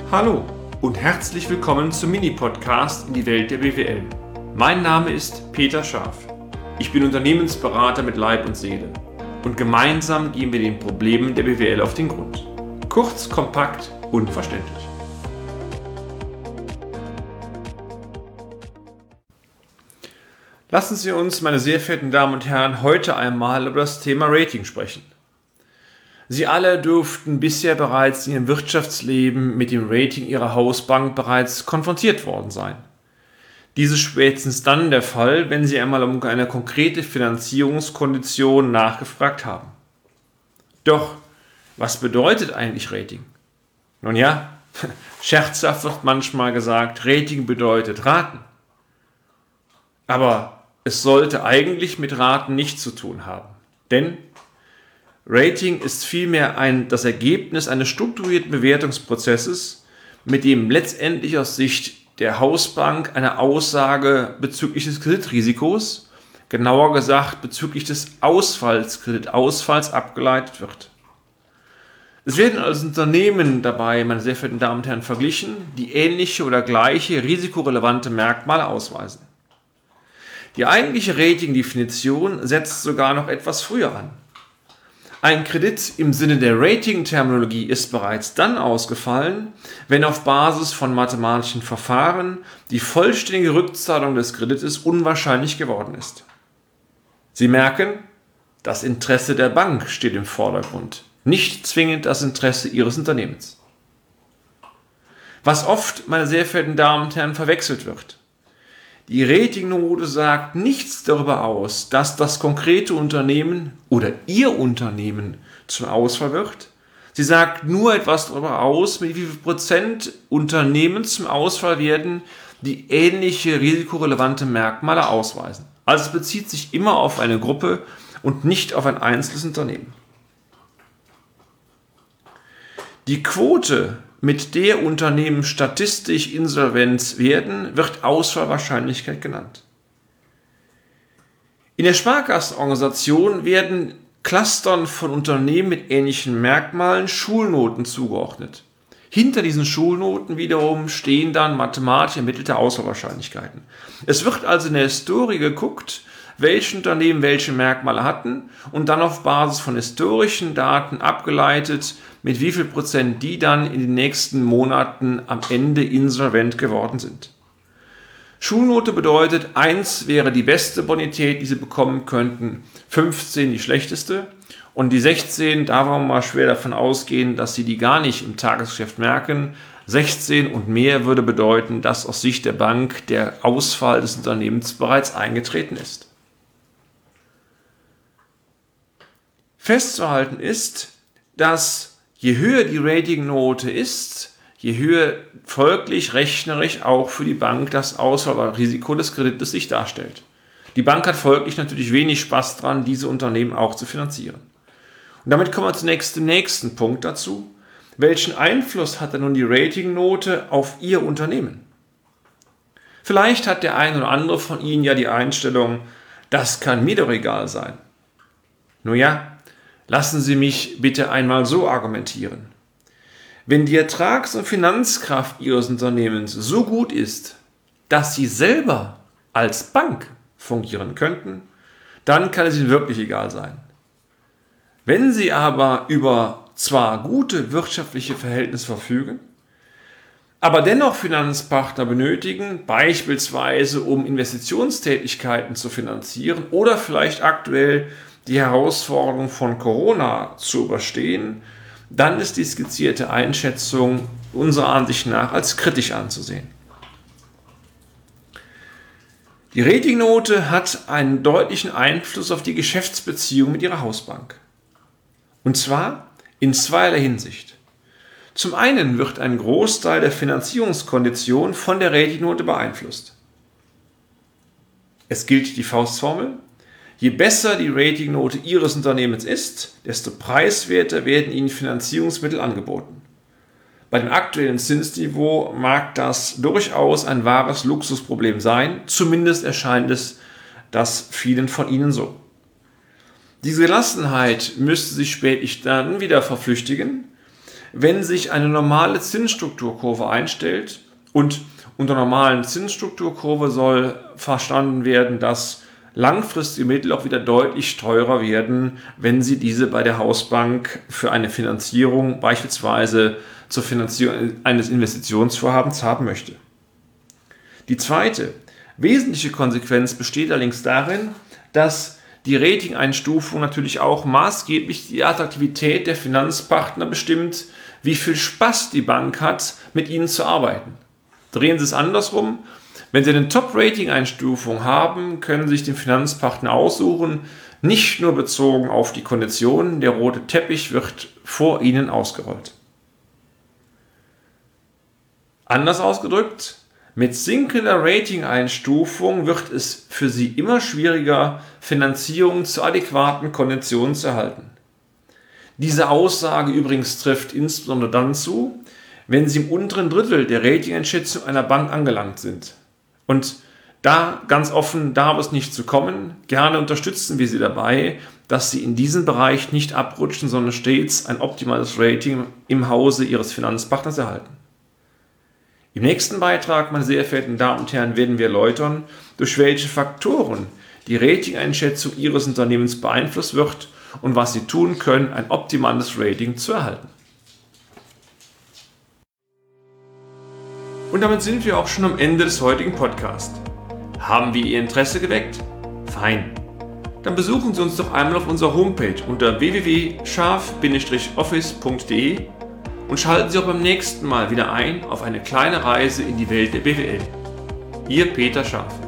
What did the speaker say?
Hallo und herzlich willkommen zum Mini-Podcast in die Welt der BWL. Mein Name ist Peter Scharf. Ich bin Unternehmensberater mit Leib und Seele und gemeinsam gehen wir den Problemen der BWL auf den Grund. Kurz, kompakt, unverständlich. Lassen Sie uns, meine sehr verehrten Damen und Herren, heute einmal über das Thema Rating sprechen. Sie alle dürften bisher bereits in Ihrem Wirtschaftsleben mit dem Rating Ihrer Hausbank bereits konfrontiert worden sein. Dies ist spätestens dann der Fall, wenn Sie einmal um eine konkrete Finanzierungskondition nachgefragt haben. Doch, was bedeutet eigentlich Rating? Nun ja, scherzhaft wird manchmal gesagt, Rating bedeutet Raten. Aber es sollte eigentlich mit Raten nichts zu tun haben, denn Rating ist vielmehr das Ergebnis eines strukturierten Bewertungsprozesses, mit dem letztendlich aus Sicht der Hausbank eine Aussage bezüglich des Kreditrisikos, genauer gesagt bezüglich des Kreditausfalls abgeleitet wird. Es werden also Unternehmen dabei, meine sehr verehrten Damen und Herren, verglichen, die ähnliche oder gleiche risikorelevante Merkmale ausweisen. Die eigentliche Rating-Definition setzt sogar noch etwas früher an. Ein Kredit im Sinne der Rating-Terminologie ist bereits dann ausgefallen, wenn auf Basis von mathematischen Verfahren die vollständige Rückzahlung des Kredites unwahrscheinlich geworden ist. Sie merken, das Interesse der Bank steht im Vordergrund, nicht zwingend das Interesse Ihres Unternehmens. Was oft, meine sehr verehrten Damen und Herren, verwechselt wird. Die Ratingnote sagt nichts darüber aus, dass das konkrete Unternehmen oder Ihr Unternehmen zum Ausfall wird. Sie sagt nur etwas darüber aus, mit wie viel Prozent Unternehmen zum Ausfall werden, die ähnliche risikorelevante Merkmale ausweisen. Also es bezieht sich immer auf eine Gruppe und nicht auf ein einzelnes Unternehmen. Die Quote, mit der Unternehmen statistisch insolvent werden, wird Ausfallwahrscheinlichkeit genannt. In der Sparkassenorganisation werden Clustern von Unternehmen mit ähnlichen Merkmalen Schulnoten zugeordnet. Hinter diesen Schulnoten wiederum stehen dann mathematisch ermittelte Ausfallwahrscheinlichkeiten. Es wird also in der Historie geguckt, welche Unternehmen welche Merkmale hatten und dann auf Basis von historischen Daten abgeleitet, mit wie viel Prozent die dann in den nächsten Monaten am Ende insolvent geworden sind. Schulnote bedeutet, 1 wäre die beste Bonität, die Sie bekommen könnten, 15 die schlechteste und die 16, da wollen wir mal schwer davon ausgehen, dass Sie die gar nicht im Tagesgeschäft merken. 16 und mehr würde bedeuten, dass aus Sicht der Bank der Ausfall des Unternehmens bereits eingetreten ist. Festzuhalten ist, dass je höher die Ratingnote ist, je höher folglich rechnerisch auch für die Bank das Ausfallrisiko des Kredites sich darstellt. Die Bank hat folglich natürlich wenig Spaß dran, diese Unternehmen auch zu finanzieren. Und damit kommen wir zunächst zum nächsten Punkt dazu. Welchen Einfluss hat denn nun die Ratingnote auf Ihr Unternehmen? Vielleicht hat der ein oder andere von Ihnen ja die Einstellung, das kann mir doch egal sein. Nun ja, lassen Sie mich bitte einmal so argumentieren. Wenn die Ertrags- und Finanzkraft Ihres Unternehmens so gut ist, dass Sie selber als Bank fungieren könnten, dann kann es Ihnen wirklich egal sein. Wenn Sie aber über zwar gute wirtschaftliche Verhältnisse verfügen, aber dennoch Finanzpartner benötigen, beispielsweise um Investitionstätigkeiten zu finanzieren oder vielleicht aktuell die Herausforderung von Corona zu überstehen, dann ist die skizzierte Einschätzung unserer Ansicht nach als kritisch anzusehen. Die Ratingnote hat einen deutlichen Einfluss auf die Geschäftsbeziehung mit Ihrer Hausbank. Und zwar in zweierlei Hinsicht. Zum einen wird ein Großteil der Finanzierungskonditionen von der Ratingnote beeinflusst. Es gilt die Faustformel: Je besser die Ratingnote Ihres Unternehmens ist, desto preiswerter werden Ihnen Finanzierungsmittel angeboten. Bei dem aktuellen Zinsniveau mag das durchaus ein wahres Luxusproblem sein, zumindest erscheint es das vielen von Ihnen so. Diese Gelassenheit müsste sich spätlich dann wieder verflüchtigen, wenn sich eine normale Zinsstrukturkurve einstellt, und unter normalen Zinsstrukturkurve soll verstanden werden, dass langfristige Mittel auch wieder deutlich teurer werden, wenn Sie diese bei der Hausbank für eine Finanzierung, beispielsweise zur Finanzierung eines Investitionsvorhabens, haben möchte. Die zweite wesentliche Konsequenz besteht allerdings darin, dass die Rating-Einstufung natürlich auch maßgeblich die Attraktivität der Finanzpartner bestimmt, wie viel Spaß die Bank hat, mit ihnen zu arbeiten. Drehen Sie es andersrum. Wenn Sie eine Top-Rating-Einstufung haben, können Sie sich den Finanzpartner aussuchen, nicht nur bezogen auf die Konditionen, der rote Teppich wird vor Ihnen ausgerollt. Anders ausgedrückt, mit sinkender Rating-Einstufung wird es für Sie immer schwieriger, Finanzierungen zu adäquaten Konditionen zu erhalten. Diese Aussage übrigens trifft insbesondere dann zu, wenn Sie im unteren Drittel der Rating-Einschätzung einer Bank angelangt sind. Und da ganz offen darf es nicht zu kommen. Gerne unterstützen wir Sie dabei, dass Sie in diesem Bereich nicht abrutschen, sondern stets ein optimales Rating im Hause Ihres Finanzpartners erhalten. Im nächsten Beitrag, meine sehr verehrten Damen und Herren, werden wir erläutern, durch welche Faktoren die Rating-Einschätzung Ihres Unternehmens beeinflusst wird und was Sie tun können, ein optimales Rating zu erhalten. Und damit sind wir auch schon am Ende des heutigen Podcasts. Haben wir Ihr Interesse geweckt? Fein. Dann besuchen Sie uns doch einmal auf unserer Homepage unter www.scharf-office.de und schalten Sie auch beim nächsten Mal wieder ein auf eine kleine Reise in die Welt der BWL. Ihr Peter Scharf.